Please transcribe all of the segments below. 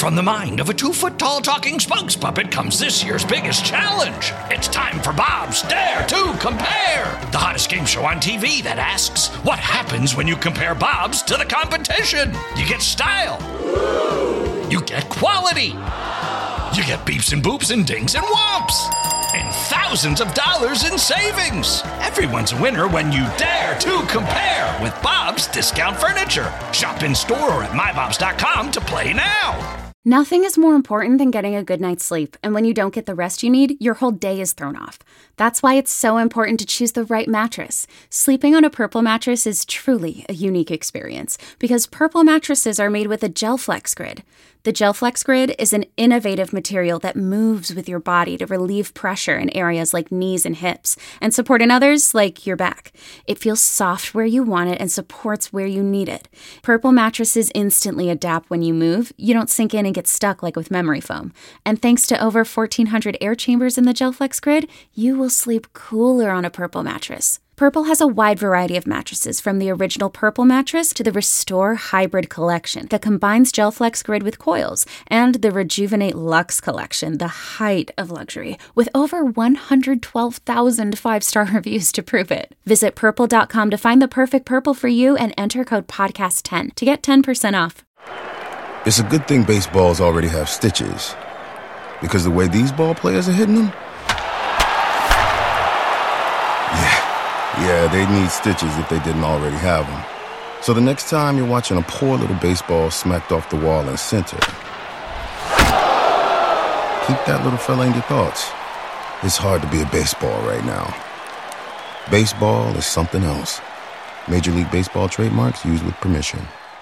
From the mind of a 2-foot-tall talking spokes puppet comes this year's biggest challenge. It's time for Bob's Dare to Compare, the hottest game show on TV that asks, what happens when you compare Bob's to the competition? You get style. You get quality. You get beeps and boops and dings and whomps. And thousands of dollars in savings. Everyone's a winner when you dare to compare with Bob's Discount Furniture. Shop in store or at mybobs.com to play now. Nothing is more important than getting a good night's sleep, and when you don't get the rest you need, your whole day is thrown off. That's why it's so important to choose the right mattress. Sleeping on a Purple mattress is truly a unique experience, because Purple mattresses are made with a GelFlex Grid. The GelFlex Grid is an innovative material that moves with your body to relieve pressure in areas like knees and hips, and support in others like your back. It feels soft where you want it and supports where you need it. Purple mattresses instantly adapt when you move. You don't sink in and get stuck like with memory foam. And thanks to over 1,400 air chambers in the GelFlex Grid, you will sleep cooler on a Purple mattress. Purple has a wide variety of mattresses, from the original Purple mattress to the Restore Hybrid collection that combines GelFlex Grid with coils, and the Rejuvenate Luxe collection, the height of luxury, with over 112,000 five-star reviews to prove it. Visit Purple.com to find the perfect Purple for you and enter code PODCAST10 to get 10% off. It's a good thing baseballs already have stitches, because the way these ball players are hitting them, yeah, they need stitches if they didn't already have them. So the next time you're watching a poor little baseball smacked off the wall in center, keep that little fella in your thoughts. It's hard to be a baseball right now. Baseball is something else. Major League Baseball trademarks used with permission.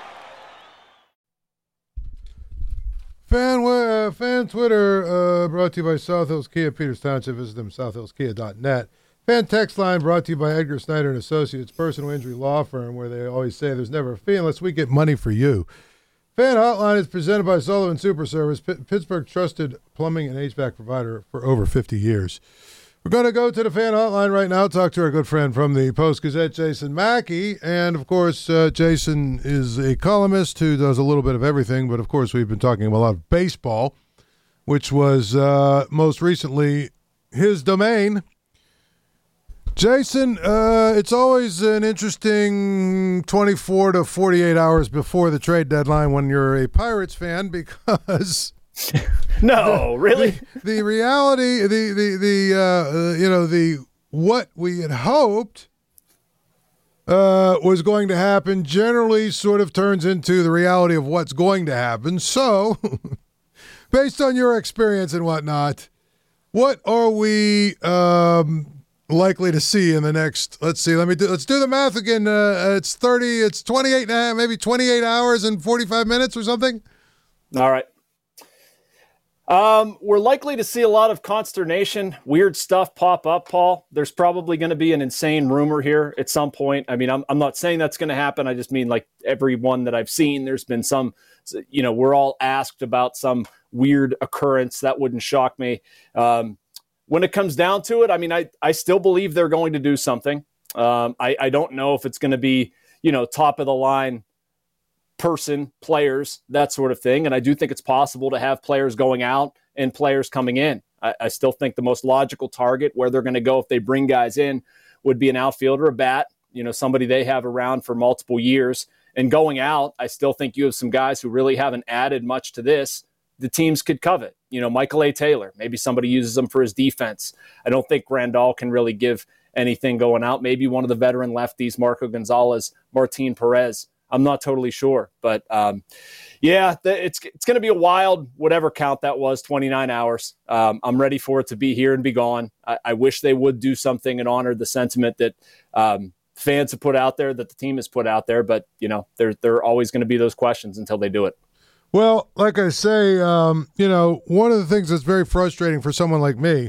Fan Twitter brought to you by South Hills Kia, Peters Township. Visit them, southhillskia.net. Fan text line brought to you by Edgar Snyder and Associates, personal injury law firm, where they always say there's never a fee unless we get money for you. Fan hotline is presented by Sullivan Super Service, Pittsburgh trusted plumbing and HVAC provider for over 50 years. We're going to go to the fan hotline right now, talk to our good friend from the Post-Gazette, Jason Mackey. And, of course, Jason is a columnist who does a little bit of everything, but, of course, we've been talking a lot of baseball, which was most recently his domain. Jason, it's always an interesting 24 to 48 hours before the trade deadline when you're a Pirates fan, because no, really, the reality, what we had hoped was going to happen generally sort of turns into the reality of what's going to happen. So, based on your experience and whatnot, what are we likely to see in the next, let's do the math again. It's 28, maybe 28 hours and 45 minutes or something. All right. We're likely to see a lot of consternation, weird stuff pop up, Paul. There's probably going to be an insane rumor here at some point. I mean, I'm not saying that's going to happen. I just mean, like, everyone that I've seen, there's been some, we're all asked about some weird occurrence. That wouldn't shock me. When it comes down to it, I mean, I still believe they're going to do something. I don't know if it's going to be, top of the line person, players, that sort of thing. And I do think it's possible to have players going out and players coming in. I still think the most logical target where they're going to go if they bring guys in would be an outfielder, a bat, somebody they have around for multiple years. And going out, I still think you have some guys who really haven't added much to this the teams could covet. Michael A. Taylor, maybe somebody uses him for his defense. I don't think Grandal can really give anything going out. Maybe one of the veteran lefties, Marco Gonzalez, Martin Perez. I'm not totally sure. But, it's going to be a wild, whatever count that was, 29 hours. I'm ready for it to be here and be gone. I wish they would do something and honor the sentiment that fans have put out there, that the team has put out there. But, there are always going to be those questions until they do it. Well, like I say, one of the things that's very frustrating for someone like me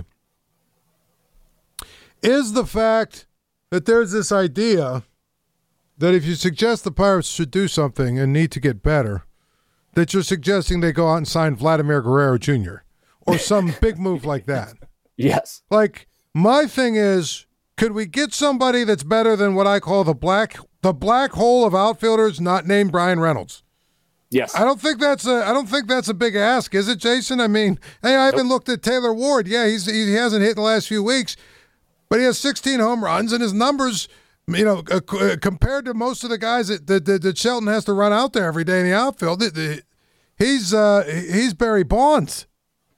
is the fact that there's this idea that if you suggest the Pirates should do something and need to get better, that you're suggesting they go out and sign Vladimir Guerrero Jr. or some big move like that. Yes. Like, my thing is, could we get somebody that's better than what I call the black hole of outfielders not named Brian Reynolds? Yes. I don't think that's a big ask, is it, Jason? I mean, hey, I haven't looked at Taylor Ward. Yeah, he hasn't hit in the last few weeks, but he has 16 home runs, and his numbers, compared to most of the guys that Shelton has to run out there every day in the outfield, he's Barry Bonds.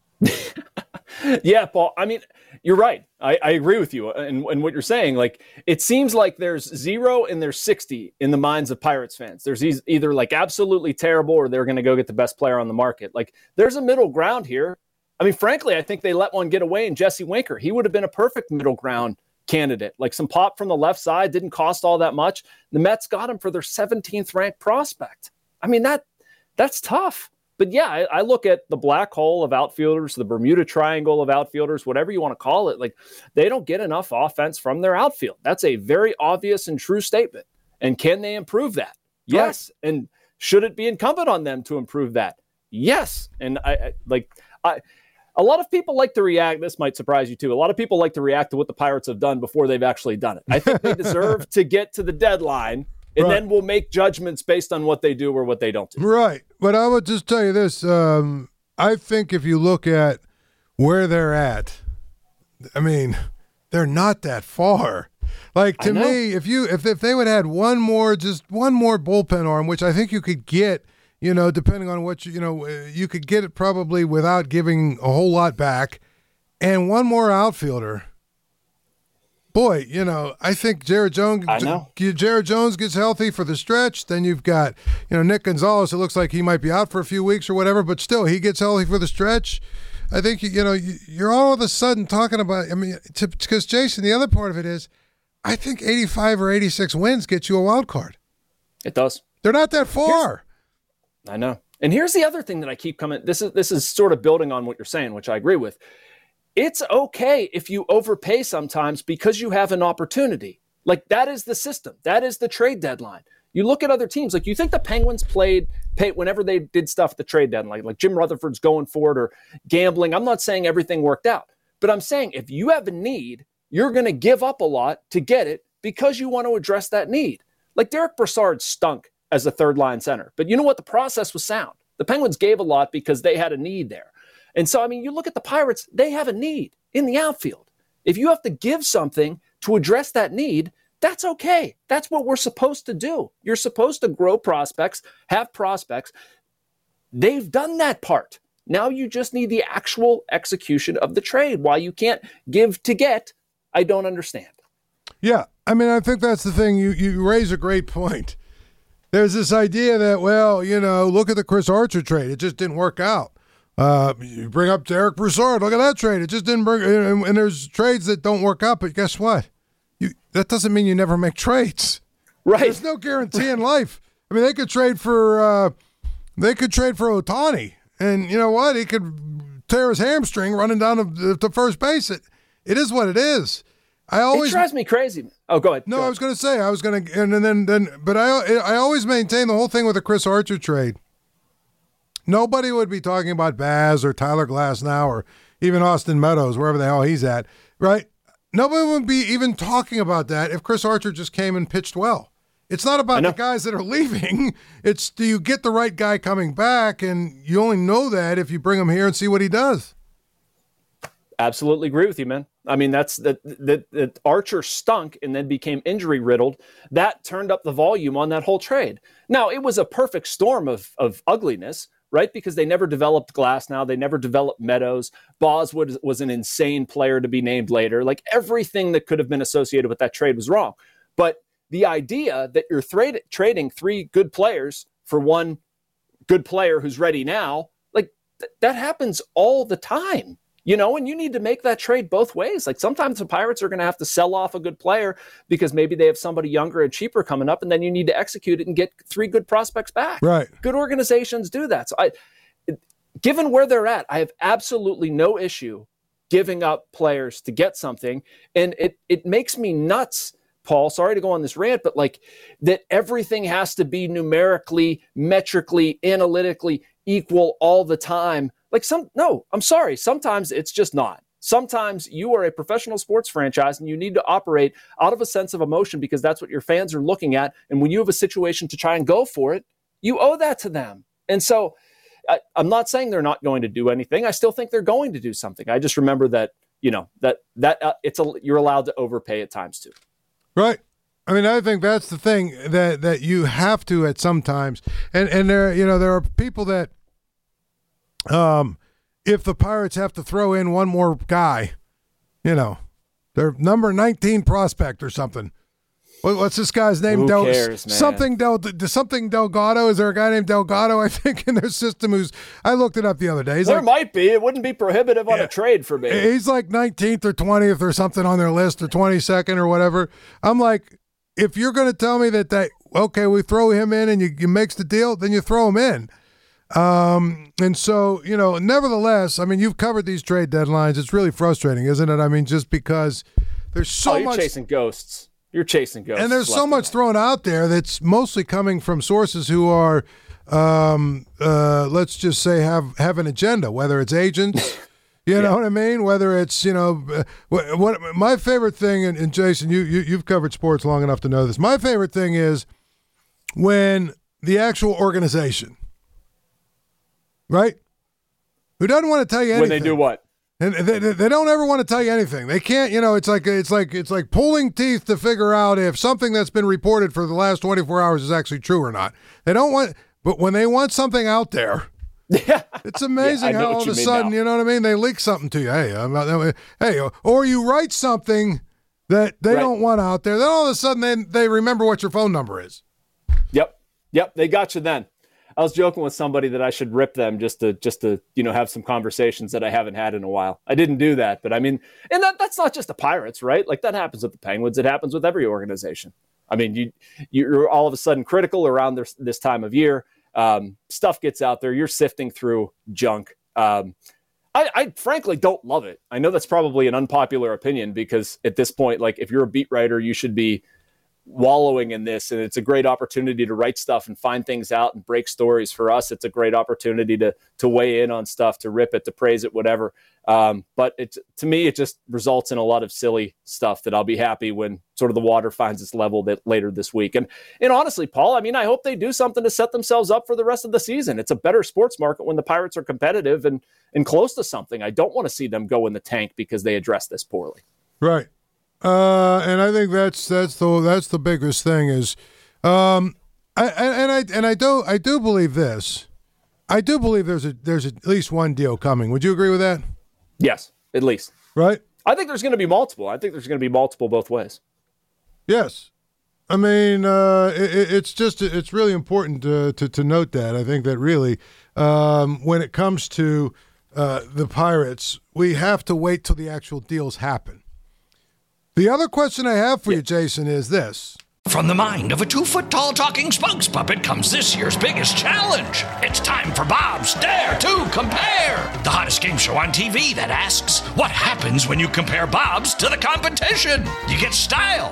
Yeah, Paul. I mean, you're right. I agree with you and what you're saying. Like, it seems like there's 0 and there's 60 in the minds of Pirates fans. There's either like absolutely terrible or they're going to go get the best player on the market. Like, there's a middle ground here. I mean, frankly, I think they let one get away in Jesse Winker. He would have been a perfect middle ground candidate. Like, some pop from the left side, didn't cost all that much. The Mets got him for their 17th ranked prospect. I mean, that's tough. But yeah, I look at the black hole of outfielders, the Bermuda Triangle of outfielders, whatever you want to call it. Like, they don't get enough offense from their outfield. That's a very obvious and true statement. And can they improve that? Yes. Right. And should it be incumbent on them to improve that? Yes. And a lot of people like to react. This might surprise you too. A lot of people like to react to what the Pirates have done before they've actually done it. I think they deserve to get to the deadline. And then we'll make judgments based on what they do or what they don't do. Right. But I would just tell you this. I think if you look at where they're at, I mean, they're not that far. Like, to me, if they would have had just one more bullpen arm, which I think you could get, depending on what you could get it probably without giving a whole lot back, and one more outfielder. Boy, I think Jared Jones gets healthy for the stretch. Then you've got, Nick Gonzalez. It looks like he might be out for a few weeks or whatever, but still he gets healthy for the stretch. I think, you're all of a sudden talking about, because Jason, the other part of it is, I think 85 or 86 wins get you a wild card. It does. They're not that far. I know. And here's the other thing that I keep coming. This is sort of building on what you're saying, which I agree with. It's okay if you overpay sometimes because you have an opportunity. Like, that is the system. That is the trade deadline. You look at other teams, like, you think the Penguins paid whenever they did stuff at the trade deadline, like Jim Rutherford's going for it or gambling. I'm not saying everything worked out, but I'm saying if you have a need, you're going to give up a lot to get it because you want to address that need. Like, Derek Brassard stunk as a third line center, but you know what? The process was sound. The Penguins gave a lot because they had a need there. And so, you look at the Pirates, they have a need in the outfield. If you have to give something to address that need, that's okay. That's what we're supposed to do. You're supposed to grow prospects, have prospects. They've done that part. Now you just need the actual execution of the trade. Why you can't give to get, I don't understand. Yeah, I think that's the thing. You raise a great point. There's this idea that, look at the Chris Archer trade. It just didn't work out. You bring up Derek Brassard. Look at that trade. It just didn't bring. And there's trades that don't work out. But guess what? That doesn't mean you never make trades. Right. There's no guarantee in life. They could trade for Ohtani, and you know what? He could tear his hamstring running down to first base. It is what it is. It drives me crazy. Oh, go ahead. No, I was going to say but I always maintain the whole thing with the Chris Archer trade. Nobody would be talking about Baz or Tyler Glasnow or even Austin Meadows, wherever the hell he's at, right? Nobody would be even talking about that if Chris Archer just came and pitched well. It's not about the guys that are leaving. It's, do you get the right guy coming back? And you only know that if you bring him here and see what he does. Absolutely agree with you, man. That's that Archer stunk and then became injury riddled. That turned up the volume on that whole trade. Now, it was a perfect storm of ugliness, right? Because they never developed Glasnow. They never developed Meadows. Boswood was an insane player to be named later. Like, everything that could have been associated with that trade was wrong. But the idea that you're trading 3 good players for 1 good player who's ready now, like, that happens all the time. And you need to make that trade both ways. Like, sometimes the Pirates are going to have to sell off a good player because maybe they have somebody younger and cheaper coming up, and then you need to execute it and get 3 good prospects back. Right. Good organizations do that. So given where they're at, I have absolutely no issue giving up players to get something. And it makes me nuts, Paul, sorry to go on this rant, but like, that everything has to be numerically, metrically, analytically equal all the time. Like, I'm sorry. Sometimes it's just not. Sometimes you are a professional sports franchise and you need to operate out of a sense of emotion because that's what your fans are looking at. And when you have a situation to try and go for it, you owe that to them. And so I'm not saying they're not going to do anything. I still think they're going to do something. I just remember that, you're allowed to overpay at times too. Right. I mean, I think that's the thing that you have to at some times. And there are people that, if the Pirates have to throw in one more guy, their number 19 prospect or something. What's this guy's name? Who cares, man? Something Delgado. Is there a guy named Delgado, I think, in their system I looked it up the other day. There might be. It wouldn't be prohibitive on a trade for me. He's like 19th or 20th or something on their list, or 22nd or whatever. I'm like, if you're going to tell me that okay, we throw him in and you makes the deal, then you throw him in. And so, nevertheless, I mean, you've covered these trade deadlines. It's really frustrating, isn't it? I mean, just because there's so you're much chasing ghosts. You're chasing ghosts. And there's so much thrown out there that's mostly coming from sources who are, let's just say, have an agenda, whether it's agents, you know what I mean? Whether it's, what my favorite thing, and Jason, you've covered sports long enough to know this. My favorite thing is when the actual organization, right, who doesn't want to tell you anything. When they do what? And they don't ever want to tell you anything. They can't, it's like pulling teeth to figure out if something that's been reported for the last 24 hours is actually true or not. They don't want, but when they want something out there, it's amazing how all of a sudden, you know what I mean? They leak something to you. Or you write something that they don't want out there. Then all of a sudden they remember what your phone number is. Yep. They got you then. I was joking with somebody that I should rip them just to have some conversations that I haven't had in a while. I didn't do that, but I mean, and that's not just the Pirates, right? Like that happens with the Penguins. It happens with every organization. I mean, you're all of a sudden critical around this time of year. Stuff gets out there. You're sifting through junk. I frankly don't love it. I know that's probably an unpopular opinion because at this point, like if you're a beat writer, you should be wallowing in this, and it's a great opportunity to write stuff and find things out and break stories. For us, it's a great opportunity to weigh in on stuff, to rip it, to praise it, whatever. But to me, it just results in a lot of silly stuff that I'll be happy when sort of the water finds its level later this week. And honestly, Paul, I mean, I hope they do something to set themselves up for the rest of the season. It's a better sports market when the Pirates are competitive and close to something. I don't want to see them go in the tank because they address this poorly. Right. And I think that's the biggest thing is, I do believe this. I do believe there's at least one deal coming. Would you agree with that? Yes, at least. Right. I think there's going to be multiple. I think there's going to be multiple both ways. Yes. I mean, it's really important to note that. I think that really, when it comes to the Pirates, we have to wait till the actual deals happen. The other question I have for you, Jason, is this. From the mind of a 2-foot-tall talking spokes puppet comes this year's biggest challenge. It's time for Bob's Dare to Compare, the hottest game show on TV that asks, what happens when you compare Bob's to the competition? You get style.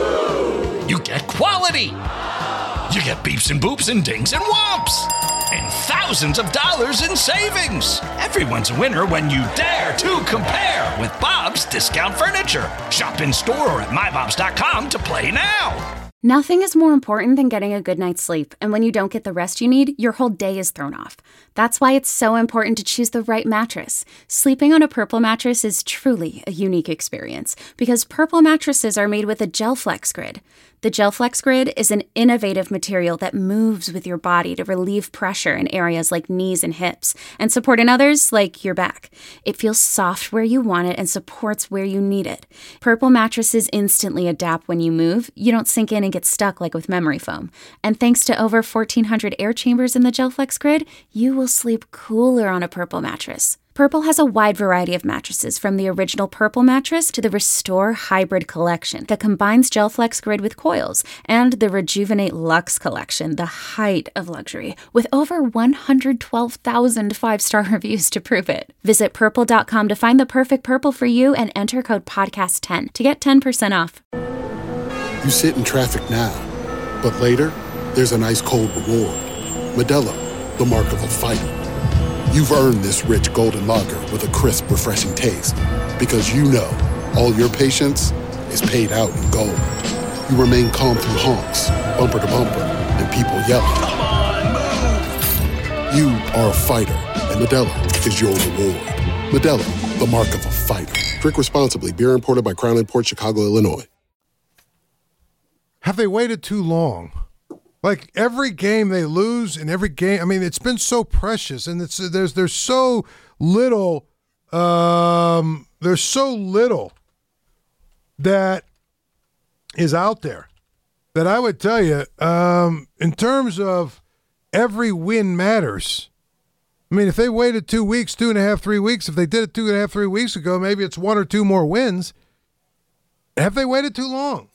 You get quality. You get beeps and boops and dings and whomps. And thousands of dollars in savings. Everyone's a winner when you dare to compare with Bob's Discount Furniture. Shop in store or at mybobs.com to play now. Nothing is more important than getting a good night's sleep, and when you don't get the rest you need, your whole day is thrown off. That's why it's so important to choose the right mattress. Sleeping on a Purple mattress is truly a unique experience, because Purple mattresses are made with a GelFlex Grid. The GelFlex Grid is an innovative material that moves with your body to relieve pressure in areas like knees and hips, and support in others like your back. It feels soft where you want it and supports where you need it. Purple mattresses instantly adapt when you move. You don't sink in and get stuck like with memory foam. And thanks to over 1,400 air chambers in the GelFlex Grid, you will sleep cooler on a Purple mattress. Purple has a wide variety of mattresses, from the original Purple mattress to the Restore Hybrid collection that combines GelFlex Grid with coils, and the Rejuvenate Luxe collection, the height of luxury, with over 112,000 5-star reviews to prove it. Visit Purple.com to find the perfect Purple for you and enter code PODCAST10 to get 10% off. You sit in traffic now, but later, there's an ice-cold reward. Modelo, the mark of a fighter. You've earned this rich golden lager with a crisp, refreshing taste. Because you know, all your patience is paid out in gold. You remain calm through honks, bumper to bumper, and people yelling. Come on, move! You are a fighter, and Modelo is your reward. Modelo, the mark of a fighter. Drink responsibly. Beer imported by Crown Imports, Chicago, Illinois. Have they waited too long? Like every game they lose, and every game, I mean, it's been so precious, and there's so little. There's so little that is out there that I would tell you, in terms of every win matters. I mean, if they waited 2 weeks, 2.5, 3 weeks, if they did it 2.5, 3 weeks ago, maybe it's 1 or 2 more wins. Have they waited too long?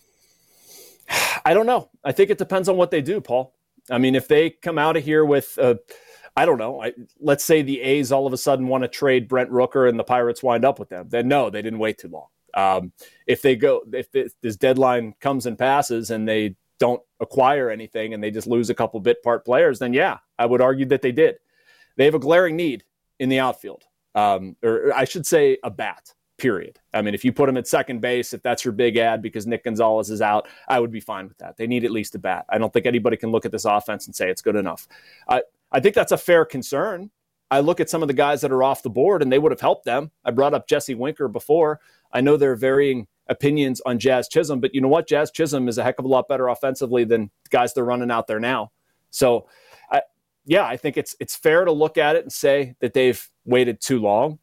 I don't know. I think it depends on what they do, Paul. I mean, if they come out of here with, I don't know, let's say the A's all of a sudden want to trade Brent Rooker and the Pirates wind up with them, then no, they didn't wait too long. If this deadline comes and passes and they don't acquire anything and they just lose a couple bit part players, then yeah, I would argue that they did. They have a glaring need in the outfield, or I should say a bat, period. I mean, if you put him at second base, if that's your big ad because Nick Gonzalez is out, I would be fine with that. They need at least a bat. I don't think anybody can look at this offense and say it's good enough. I think that's a fair concern. I look at some of the guys that are off the board and they would have helped them. I brought up Jesse Winker before. I know there are varying opinions on Jazz Chisholm, but you know what? Jazz Chisholm is a heck of a lot better offensively than the guys they're running out there now. So, yeah, I think it's fair to look at it and say that they've waited too long.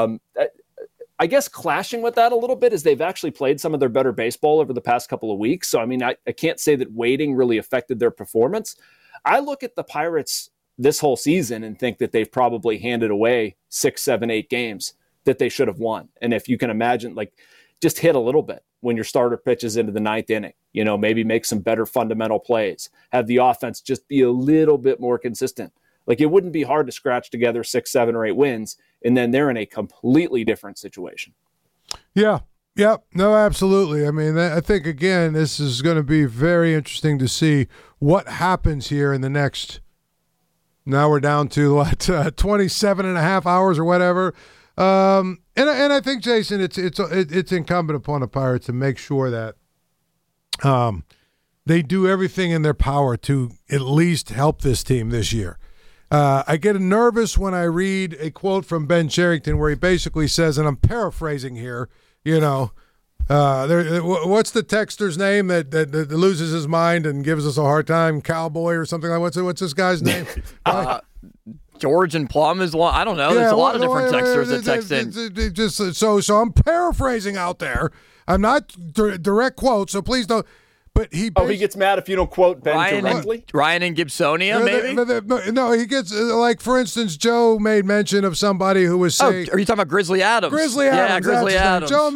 I guess clashing with that a little bit is they've actually played some of their better baseball over the past couple of weeks. So, I mean, I can't say that waiting really affected their performance. I look at the Pirates this whole season and think that they've probably handed away 6, 7, 8 games that they should have won. And if you can imagine, like, just hit a little bit when your starter pitches into the 9th inning, you know, maybe make some better fundamental plays, have the offense just be a little bit more consistent. Like, it wouldn't be hard to scratch together 6, 7, or 8 wins, and then they're in a completely different situation. Yeah. No, absolutely. I mean, I think, again, this is going to be very interesting to see what happens here in the next, now we're down to what, 27 and a half hours or whatever. And I think, Jason, it's incumbent upon the Pirates to make sure that they do everything in their power to at least help this team this year. I get nervous when I read a quote from Ben Cherington where he basically says, and I'm paraphrasing here, you know, what's the texter's name that loses his mind and gives us a hard time? Cowboy or something like what's this guy's name? George and Plum is one. I don't know. There's a lot of different texters that text in. Just so I'm paraphrasing out there. I'm not direct quote, so please don't. But he gets mad if you don't quote Ben directly? Ryan and Gibsonia, maybe? No, he gets, like, for instance, Joe made mention of somebody who was saying... Oh, are you talking about Grizzly Adams? Yeah, Grizzly Adams. Joe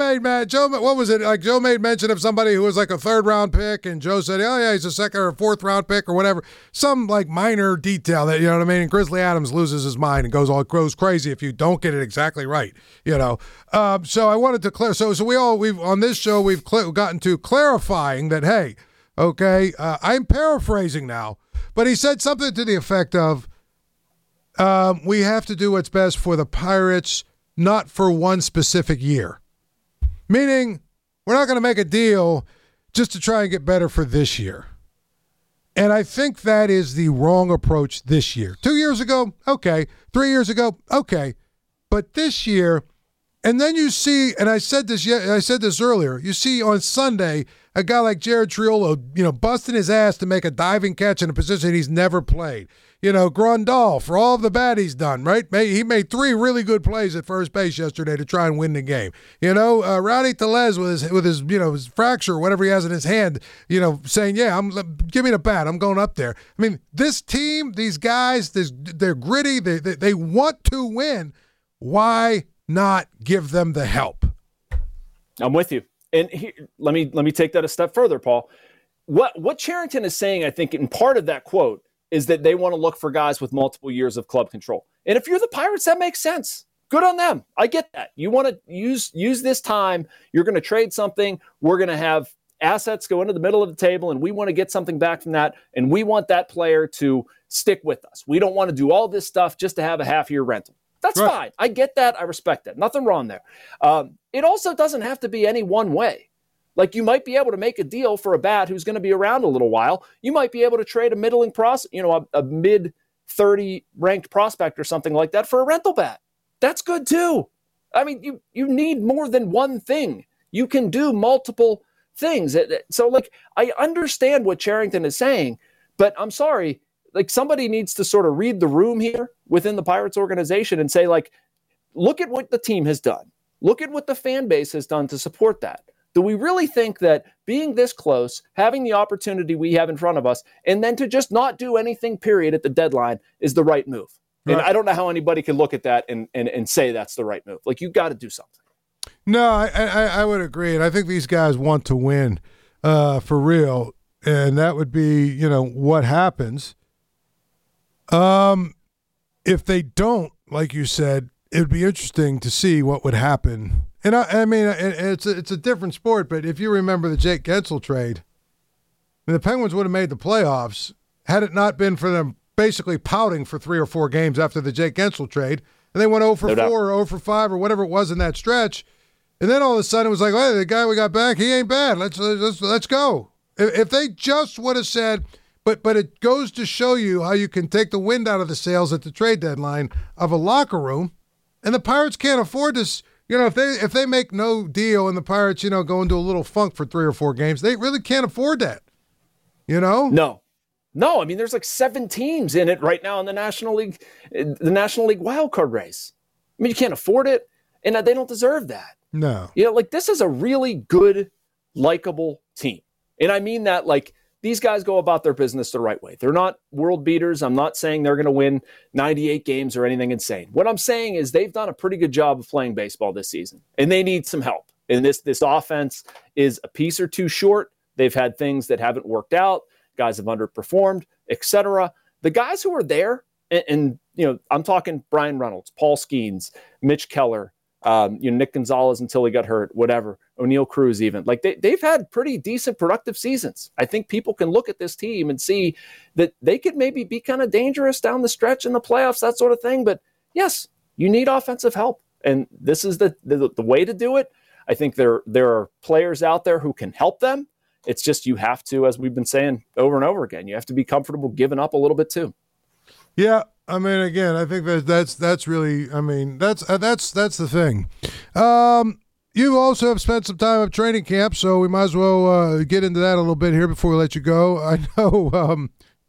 made mention of somebody who was like a 3rd-round pick, and Joe said, oh, yeah, he's a 2nd or 4th-round pick or whatever. Some, like, minor detail that, you know what I mean? And Grizzly Adams loses his mind and goes crazy if you don't get it exactly right, you know? So I wanted to clear... So we've on this show, we've gotten to clarifying that, hey, okay, I'm paraphrasing now, but he said something to the effect of, we have to do what's best for the Pirates, not for one specific year. Meaning, we're not going to make a deal just to try and get better for this year. And I think that is the wrong approach this year. 2 years ago, okay. 3 years ago, okay. But this year, and then you see, and I said this earlier, you see on Sunday a guy like Jared Triolo, you know, busting his ass to make a diving catch in a position he's never played. You know, Grandal, for all of the bad he's done, right? He made 3 really good plays at first base yesterday to try and win the game. You know, Rowdy Tellez with his you know, his fracture or whatever he has in his hand, you know, saying, yeah, give me the bat, I'm going up there. I mean, this team, these guys, they're gritty, they want to win. Why not give them the help? I'm with you. And here, let me take that a step further, Paul. What Cherington is saying, I think, in part of that quote, is that they want to look for guys with multiple years of club control. And if you're the Pirates, that makes sense. Good on them. I get that. You want to use this time. You're going to trade something. We're going to have assets go into the middle of the table, and we want to get something back from that. And we want that player to stick with us. We don't want to do all this stuff just to have a half-year rental. That's right. Fine. I get that. I respect that. Nothing wrong there. It also doesn't have to be any one way. Like, you might be able to make a deal for a bat who's going to be around a little while. You might be able to trade a middling process, you know, a mid 30 ranked prospect or something like that for a rental bat. That's good too. I mean, you need more than one thing. You can do multiple things. So, like, I understand what Cherington is saying, but I'm sorry, like, somebody needs to sort of read the room here within the Pirates organization and say, like, look at what the team has done. Look at what the fan base has done to support that. Do we really think that being this close, having the opportunity we have in front of us, and then to just not do anything, period, at the deadline is the right move? Right. And I don't know how anybody can look at that and say that's the right move. Like, you got to do something. No, I would agree. And I think these guys want to win for real. And that would be, what happens. If they don't, like you said, it would be interesting to see what would happen. And I mean, it's a different sport, but if you remember the Jake Gensel trade, the Penguins would have made the playoffs had it not been for them basically pouting for 3 or 4 games after the Jake Gensel trade. And they went 0 for 4 or 0 for 5 or whatever it was in that stretch. And then all of a sudden it was like, hey, the guy we got back, he ain't bad. Let's go. If they just would have said, but it goes to show you how you can take the wind out of the sails at the trade deadline of a locker room, and the Pirates can't afford this. If they make no deal and the Pirates, go into a little funk for 3 or 4 games, they really can't afford that. No. I mean, there's like 7 teams in it right now in the National League wildcard race. I mean, you can't afford it, and they don't deserve that. No. This is a really good, likable team. And I mean that, like, these guys go about their business the right way. They're not world beaters. I'm not saying they're going to win 98 games or anything insane. What I'm saying is they've done a pretty good job of playing baseball this season, and they need some help. And this offense is a piece or two short. They've had things that haven't worked out. Guys have underperformed, etc. The guys who are there, and I'm talking Brian Reynolds, Paul Skeens, Mitch Keller, Nick Gonzalez until he got hurt, whatever, O'Neill Cruz even. Like, they've had pretty decent, productive seasons. I think people can look at this team and see that they could maybe be kind of dangerous down the stretch in the playoffs, that sort of thing. But yes, you need offensive help, and this is the way to do it. I think there are players out there who can help them. It's just you have to, as we've been saying over and over again, you have to be comfortable giving up a little bit too. Yeah, I mean, again, I think that's really, I mean, that's the thing. You also have spent some time at training camp, so we might as well get into that a little bit here before we let you go. I know,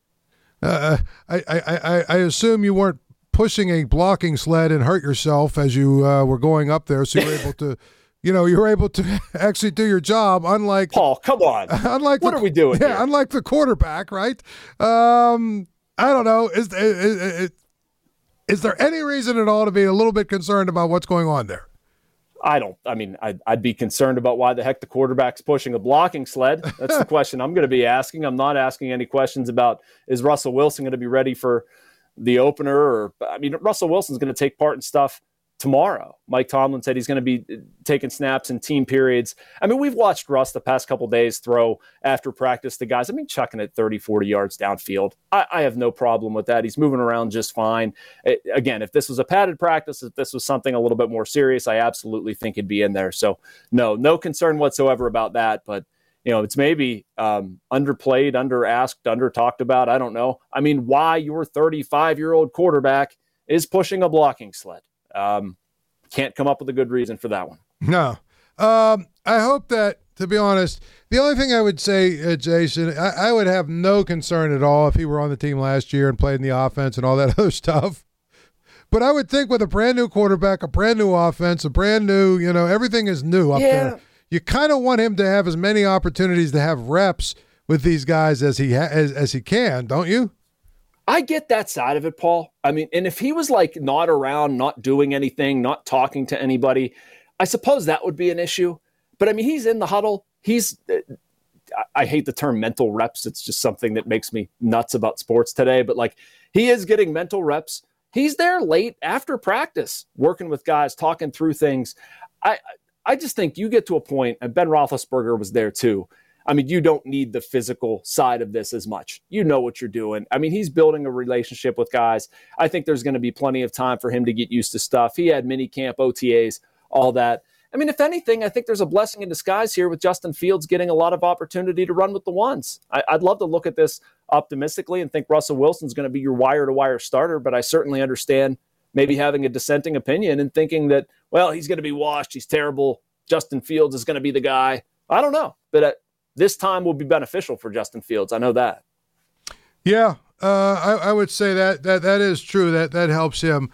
I assume you weren't pushing a blocking sled and hurt yourself as you were going up there, so you were able to. You were able to actually do your job, unlike Paul. Come on, what are we doing? Yeah, here? Unlike the quarterback, right? I don't know. Is there any reason at all to be a little bit concerned about what's going on there? I'd be concerned about why the heck the quarterback's pushing a blocking sled. That's the question I'm going to be asking. I'm not asking any questions about, is Russell Wilson going to be ready for the opener? Russell Wilson's going to take part in stuff tomorrow. Mike Tomlin said he's going to be taking snaps in team periods. I mean, we've watched Russ the past couple days throw after practice to guys. Chucking it 30, 40 yards downfield. I have no problem with that. He's moving around just fine. Again, if this was a padded practice, if this was something a little bit more serious, I absolutely think he'd be in there. So no concern whatsoever about that. But, it's maybe underplayed, under-asked, under-talked about. I don't know. I mean, why your 35-year-old quarterback is pushing a blocking sled. Can't come up with a good reason for that one. No. I hope that, to be honest, the only thing I would say, Jason, I would have no concern at all if he were on the team last year and played in the offense and all that other stuff. But I would think with a brand new quarterback, a brand new offense, a brand new, everything is new up there. You kind of want him to have as many opportunities to have reps with these guys as he can, don't you? I get that side of it, Paul. I mean, and if he was like not around, not doing anything, not talking to anybody, I suppose that would be an issue. But I mean, he's in the huddle. I hate the term mental reps. It's just something that makes me nuts about sports today. But like, he is getting mental reps. He's there late after practice, working with guys, talking through things. I just think you get to a point, and Ben Roethlisberger was there too. I mean, you don't need the physical side of this as much. You know what you're doing. I mean, he's building a relationship with guys. I think there's going to be plenty of time for him to get used to stuff. He had mini camp, OTAs, all that. I mean, if anything, I think there's a blessing in disguise here with Justin Fields getting a lot of opportunity to run with the ones. I'd love to look at this optimistically and think Russell Wilson's going to be your wire-to-wire starter, but I certainly understand maybe having a dissenting opinion and thinking that, well, he's going to be washed, he's terrible, Justin Fields is going to be the guy. I don't know, but this time will be beneficial for Justin Fields. I know that. Yeah, I would say that is true. That helps him.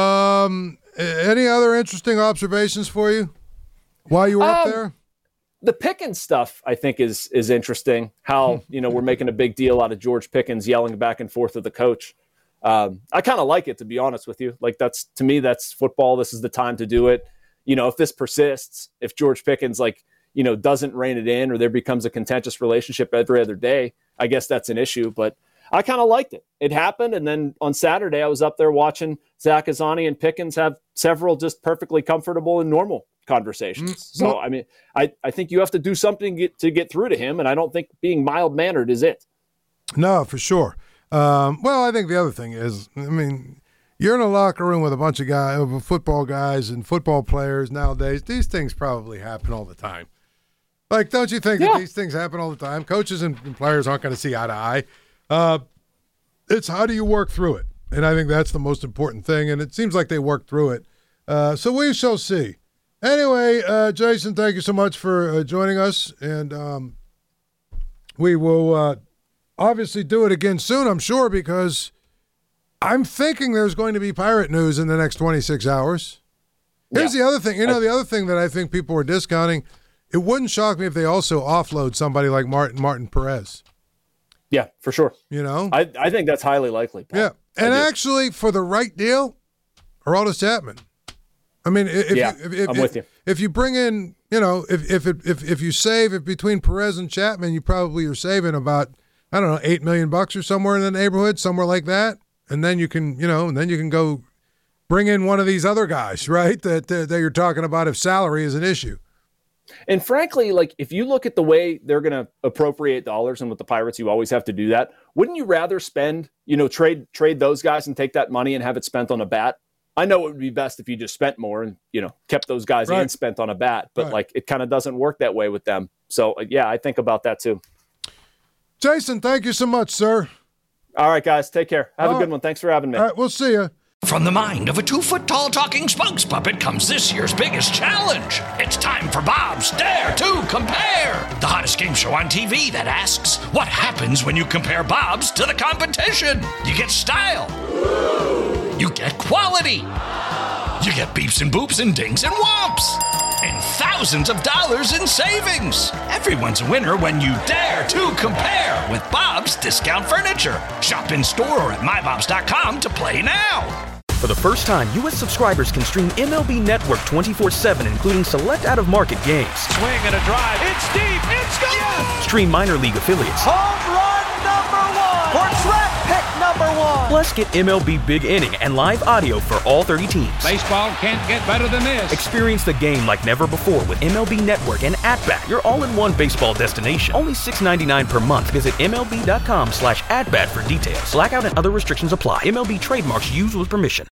Any other interesting observations for you while you were up there? The Pickens stuff, I think, is interesting. How we're making a big deal out of George Pickens yelling back and forth with the coach. I kind of like it, to be honest with you. Like, to me, that's football. This is the time to do it. If this persists, if George Pickens doesn't rein it in, or there becomes a contentious relationship every other day, I guess that's an issue. But I kind of liked it. It happened, and then on Saturday, I was up there watching Zach Azzanni and Pickens have several just perfectly comfortable and normal conversations. So, I mean, I think you have to do something to get through to him, and I don't think being mild-mannered is it. No, for sure. Well, I think the other thing is, I mean, you're in a locker room with a bunch of football guys and football players nowadays. These things probably happen all the time. Like, don't you think that these things happen all the time? Coaches and players aren't going to see eye to eye. It's how do you work through it? And I think that's the most important thing, and it seems like they worked through it. So we shall see. Anyway, Jason, thank you so much for joining us, and we will obviously do it again soon, I'm sure, because I'm thinking there's going to be Pirate news in the next 26 hours. Here's the other thing. The other thing that I think people are discounting, it wouldn't shock me if they also offload somebody like Martin Perez. Yeah, for sure. I think that's highly likely, Paul. Yeah, and actually, for the right deal, Aroldis Chapman. I mean, I'm with you. If you bring in, if you save it between Perez and Chapman, you probably are saving about, I don't know, $8 million or somewhere in the neighborhood, somewhere like that, and then you can, go bring in one of these other guys, right? That you're talking about if salary is an issue. And frankly, like, if you look at the way they're going to appropriate dollars, and with the Pirates, you always have to do that. Wouldn't you rather spend, trade those guys and take that money and have it spent on a bat? I know it would be best if you just spent more and, kept those guys and spent on a bat, but it kind of doesn't work that way with them. So I think about that too. Jason, thank you so much, sir. All right, guys, take care. Have a good one. Thanks for having me. All right, we'll see you. From the mind of a 2-foot-tall talking spokes puppet comes this year's biggest challenge. It's time for Bob's Dare to Compare, the hottest game show on TV that asks, what happens when you compare Bob's to the competition? You get style. You get quality. You get beeps and boops and dings and whomps. And thousands of dollars in savings. Everyone's a winner when you dare to compare with Bob's Discount Furniture. Shop in store or at mybobs.com to play now. For the first time, U.S. subscribers can stream MLB Network 24/7, including select out-of-market games. Swing and a drive. It's deep. It's gone. Yes! Stream minor league affiliates. Home run number 1. Or draft pick number 1. Plus, get MLB Big Inning and live audio for all 30 teams. Baseball can't get better than this. Experience the game like never before with MLB Network and At-Bat, your all-in-one baseball destination. Only $6.99 per month. Visit MLB.com/AtBat for details. Blackout and other restrictions apply. MLB trademarks used with permission.